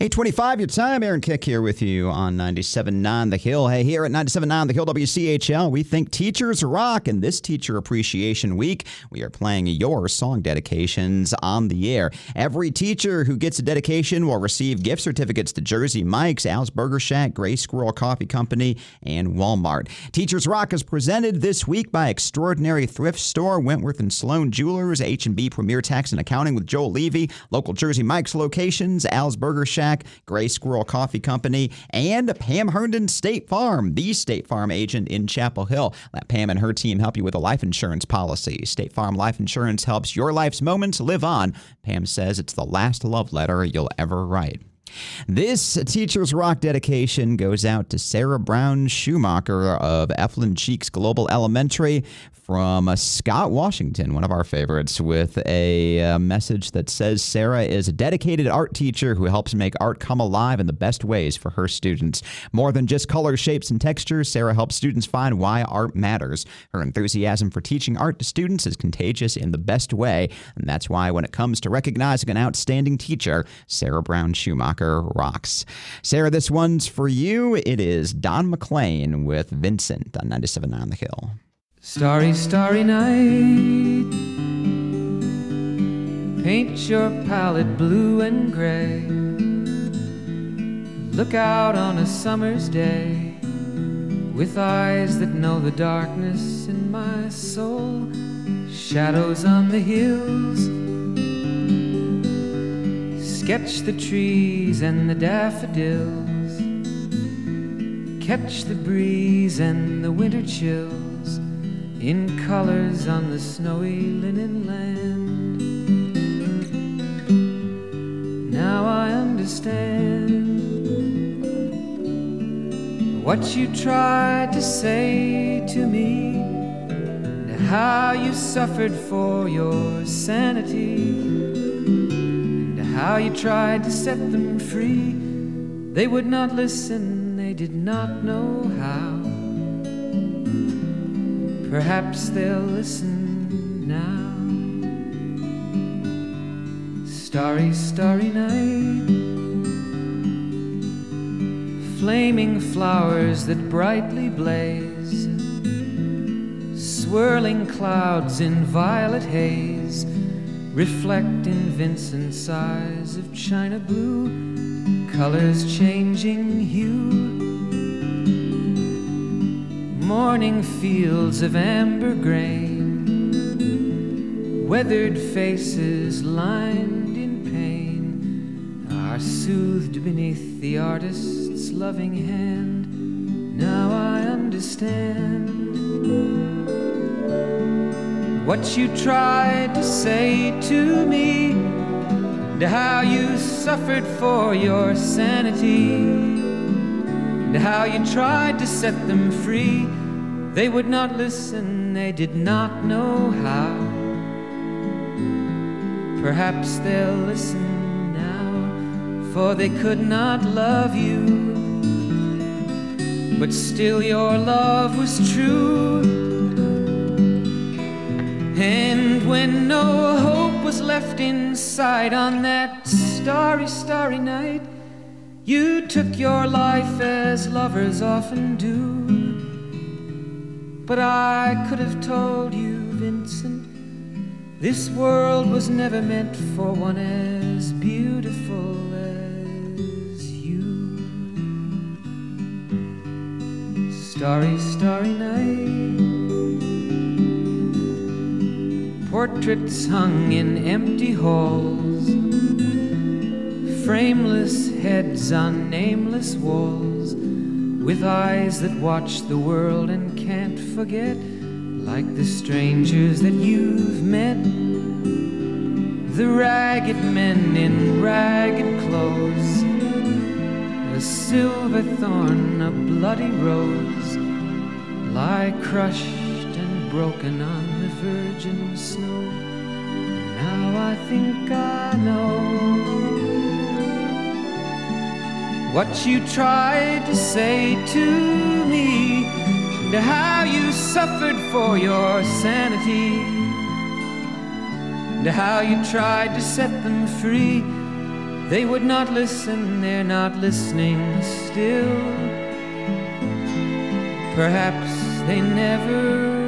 8:25 your time. Aaron Kick here with you on 97.9 The Hill. Hey, here at 97.9 The Hill WCHL, we think teachers rock. And this Teacher Appreciation Week, we are playing your song dedications on the air. Every teacher who gets a dedication will receive gift certificates to Jersey Mike's, Al's Burger Shack, Gray Squirrel Coffee Company, and Walmart. Teachers Rock is presented this week by Extraordinary Thrift Store, Wentworth and Sloan Jewelers, H&B Premier Tax and Accounting with Joel Levy, local Jersey Mike's locations, Al's Burger Shack, Gray Squirrel Coffee Company, and Pam Herndon State Farm, the State Farm agent in Chapel Hill. Let Pam and her team help you with a life insurance policy. State Farm Life Insurance helps your life's moments live on. Pam says it's the last love letter you'll ever write. This Teachers Rock dedication goes out to Sarah Brown Schumacher of Eflin Cheeks Global Elementary from Scott, Washington, one of our favorites, with a message that says Sarah is a dedicated art teacher who helps make art come alive in the best ways for her students. More than just colors, shapes, and textures, Sarah helps students find why art matters. Her enthusiasm for teaching art to students is contagious in the best way, and that's why when it comes to recognizing an outstanding teacher, Sarah Brown Schumacher rocks. Sarah, this one's for you. It is Don McLean with Vincent on 97.9 The Hill. Starry, starry night, paint your palette blue and gray. Look out on a summer's day with eyes that know the darkness in my soul. Shadows on the hills, sketch the trees and the daffodils, catch the breeze and the winter chills in colors on the snowy linen land. Now I understand what you tried to say to me, and how you suffered for your sanity, and how you tried to set them free. They would not listen, they did not know how. Perhaps they'll listen now. Starry, starry night, flaming flowers that brightly blaze, swirling clouds in violet haze, reflect in Vincent's eyes of china blue, colors changing hue. Morning fields of amber grain, weathered faces lined in pain, are soothed beneath the artist's loving hand. Now I understand what you tried to say to me, and how you suffered for your sanity, and how you tried to set them free. They would not listen, they did not know how. Perhaps they'll listen now, for they could not love you, but still your love was true. And when no hope was left inside on that starry, starry night, you took your life as lovers often do. But I could have told you, Vincent, this world was never meant for one as beautiful as you. Starry, starry night, portraits hung in empty halls, frameless heads on nameless walls, with eyes that watch the world and can't forget, like the strangers that you've met, the ragged men in ragged clothes, a silver thorn, a bloody rose, lie crushed and broken on the virgin snow. Now I think I know what you tried to say to me, and how you suffered for your sanity, and how you tried to set them free. They would not listen, they're not listening still. Perhaps they never